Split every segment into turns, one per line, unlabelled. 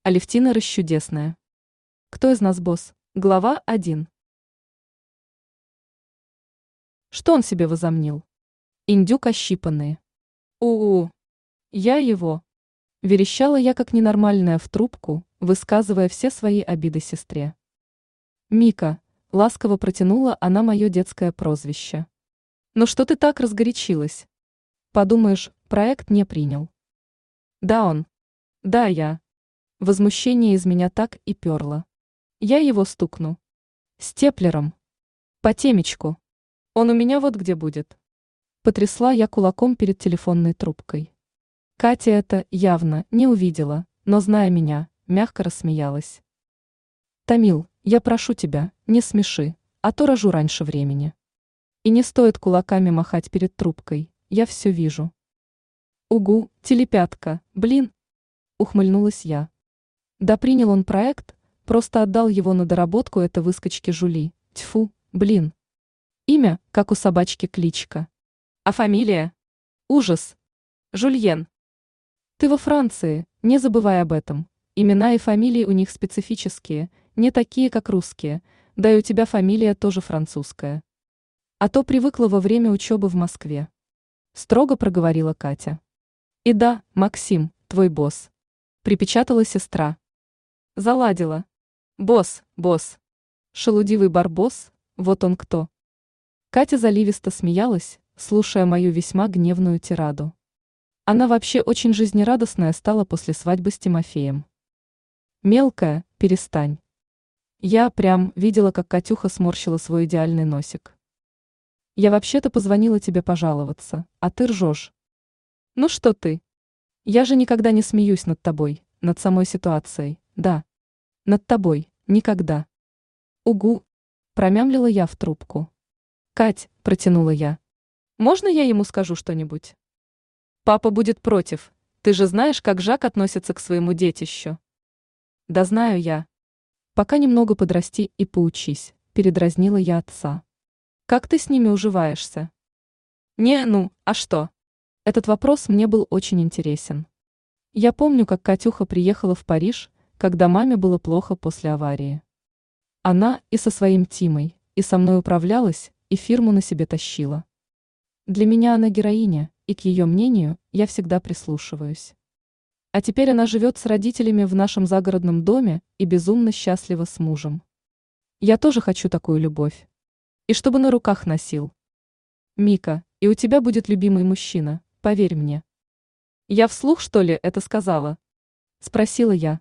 Алевтина расчудесная. Кто из нас босс? Глава 1. Что он себе возомнил? Индюк ощипанные. У-у. Я его. Верещала я как ненормальная в трубку, высказывая все свои обиды сестре. Мика, ласково протянула она мое детское прозвище. Ну что ты так разгорячилась? Подумаешь, проект не принял. Да он. Да я. Возмущение из меня так и перло. Я его стукну. Степлером. По темечку. Он у меня вот где будет. Потрясла я кулаком перед телефонной трубкой. Катя это явно не увидела, но, зная меня, мягко рассмеялась. Тамил, я прошу тебя, не смеши, а то рожу раньше времени. И не стоит кулаками махать перед трубкой, я все вижу. Угу, телепятка, блин, ухмыльнулась я. Да принял он проект, просто отдал его на доработку это выскочки Жули. Тьфу, блин. Имя, как у собачки кличка. А фамилия? Ужас. Жульен. Ты во Франции, не забывай об этом. Имена и фамилии у них специфические, не такие, как русские, да и у тебя фамилия тоже французская. А то привыкла во время учебы в Москве. Строго проговорила Катя. И да, Максим, твой босс. Припечатала сестра. Заладила. Босс, босс. Шелудивый барбос, вот он кто. Катя заливисто смеялась, слушая мою весьма гневную тираду. Она вообще очень жизнерадостная стала после свадьбы с Тимофеем. Мелкая, перестань. Я прям видела, как Катюха сморщила свой идеальный носик. Я вообще-то позвонила тебе пожаловаться, а ты ржешь. Ну что ты? Я же никогда не смеюсь над тобой, над самой ситуацией, да. Над тобой, никогда. Угу, промямлила я в трубку. Кать, протянула я. Можно я ему скажу что-нибудь? Папа будет против, ты же знаешь, как Жак относится к своему детищу. Да знаю я. Пока немного подрасти и поучись, передразнила я отца. Как ты с ними уживаешься? Не, ну, а что? Этот вопрос мне был очень интересен. Я помню, как Катюха приехала в Париж, когда маме было плохо после аварии. Она и со своим Тимой, и со мной управлялась, и фирму на себе тащила. Для меня она героиня, и к ее мнению я всегда прислушиваюсь. А теперь она живет с родителями в нашем загородном доме и безумно счастлива с мужем. Я тоже хочу такую любовь. И чтобы на руках носил. Мика, и у тебя будет любимый мужчина, поверь мне. Я вслух, что ли, это сказала? Спросила я.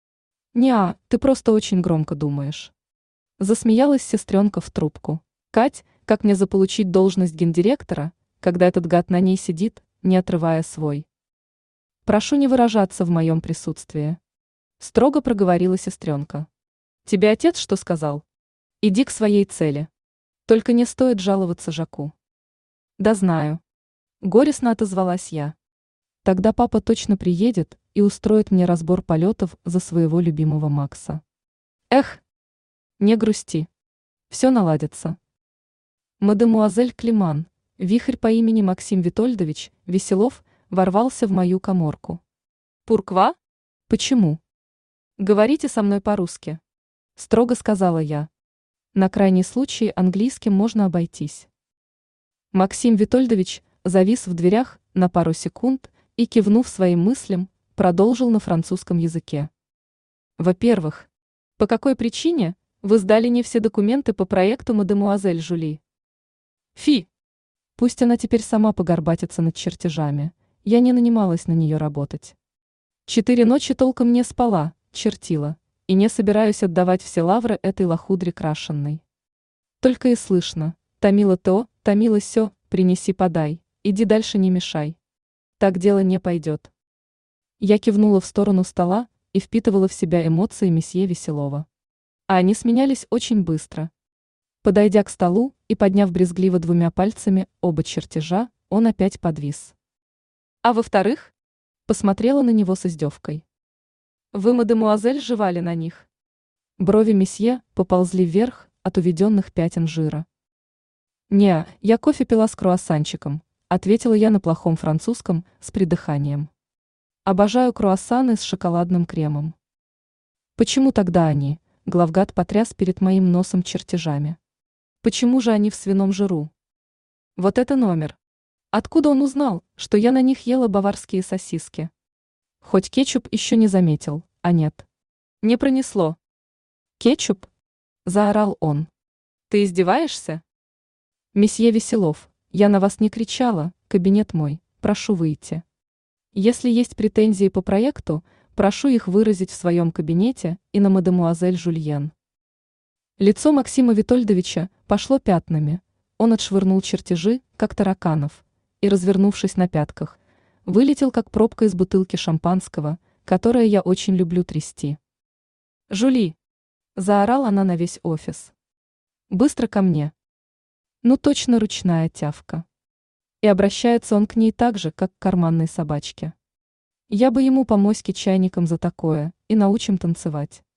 Неа, ты просто очень громко думаешь. Засмеялась сестренка в трубку. Кать, как мне заполучить должность гендиректора, когда этот гад на ней сидит, не отрывая свой? Прошу не выражаться в моем присутствии. Строго проговорила сестренка. Тебе отец что сказал? Иди к своей цели. Только не стоит жаловаться Жаку. Да знаю. Горестно отозвалась я. Тогда папа точно приедет и устроит мне разбор полетов за своего любимого Макса. Эх, не грусти. Все наладится. Мадемуазель Климан, вихрь по имени Максим Витольдович Веселов, ворвался в мою каморку. Пурква? Почему? Говорите со мной по-русски. Строго сказала я. На крайний случай английским можно обойтись. Максим Витольдович завис в дверях на пару секунд и, кивнув своим мыслям, продолжил на французском языке. Во-первых, по какой причине вы сдали не все документы по проекту мадемуазель Жули? Фи! Пусть она теперь сама погорбатится над чертежами, я не нанималась на нее работать. 4 ночи толком не спала, чертила, и не собираюсь отдавать все лавры этой лохудре крашенной. Только и слышно, томила то, томила сё, принеси подай, иди дальше не мешай. Так дело не пойдет. Я кивнула в сторону стола и впитывала в себя эмоции месье Веселова. А они сменялись очень быстро. Подойдя к столу и подняв брезгливо 2 пальцами оба чертежа, он опять подвис. А во-вторых, посмотрела на него с издевкой. Вы, мадемуазель, жевали на них. Брови месье поползли вверх от уведенных пятен жира. «Не, я кофе пила с круассанчиком», ответила я на плохом французском с придыханием. «Обожаю круассаны с шоколадным кремом». Почему тогда они? Главгад потряс перед моим носом чертежами. Почему же они в свином жиру? Вот это номер. Откуда он узнал, что я на них ела баварские сосиски? Хоть кетчуп еще не заметил, а нет. Не пронесло. Кетчуп? Заорал он. Ты издеваешься? Месье Веселов, я на вас не кричала, кабинет мой, прошу выйти. Если есть претензии по проекту, прошу их выразить в своем кабинете и на мадемуазель Жульен. Лицо Максима Витольдовича пошло пятнами. Он отшвырнул чертежи, как тараканов, и, развернувшись на пятках, вылетел, как пробка из бутылки шампанского, которое я очень люблю трясти. «Жули!» – заорала она на весь офис. «Быстро ко мне!» Ну точно ручная тявка. И обращается он к ней так же, как к карманной собачке. Я бы ему по моське чайником за такое и научим танцевать.